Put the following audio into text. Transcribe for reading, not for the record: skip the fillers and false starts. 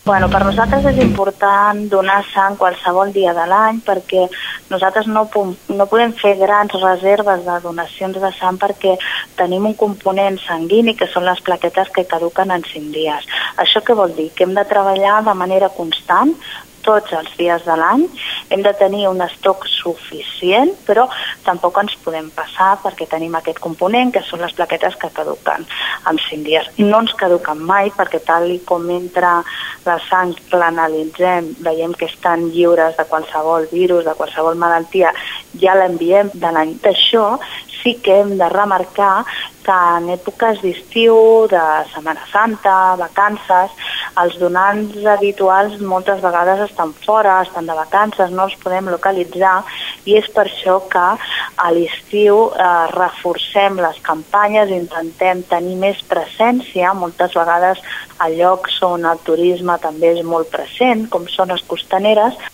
Bueno, per nosaltres és important donar sang qualsevol dia de l'any perquè nosaltres no podem fer grans reserves de donacions de sang perquè tenim un component sanguini que són les plaquetes que caduquen en 5 dies. Això què vol dir? Que hem de treballar de manera constant tots els dies de l'any, hem de tenir un estoc suficient, però tampoc ens podem passar perquè tenim aquest component que són les plaquetes que caduquen en 5 dies. No ens caduquen mai perquè tal com entra la sang, l'analitzem, veiem que estan lliures de qualsevol virus, de qualsevol malaltia, ja l'enviem de l'any. D'això sí que hem de remarcar que en èpoques d'estiu, de Setmana Santa, vacances, els donants habituals moltes vegades estan fora, estan de vacances, no els podem localitzar i és per això que a l'estiu reforcem les campanyes, intentem tenir més presència, moltes vegades a llocs on el turisme també és molt present, com són les costaneres,